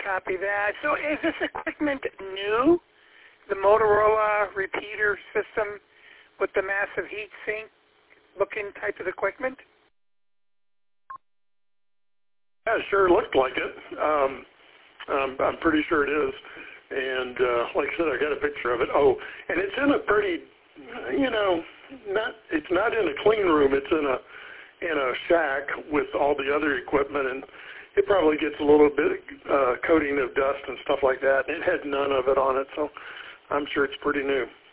copy that. So is this equipment new? The Motorola repeater system with the massive heat sink looking type of equipment? Yeah, it sure looked like it. I'm pretty sure it is. And like I said, I got a picture of it. Oh, and it's in a pretty, it's not in a clean room. It's in a shack with all the other equipment, and it probably gets a little bit coating of dust and stuff like that. It had none of it on it, so I'm sure it's pretty new.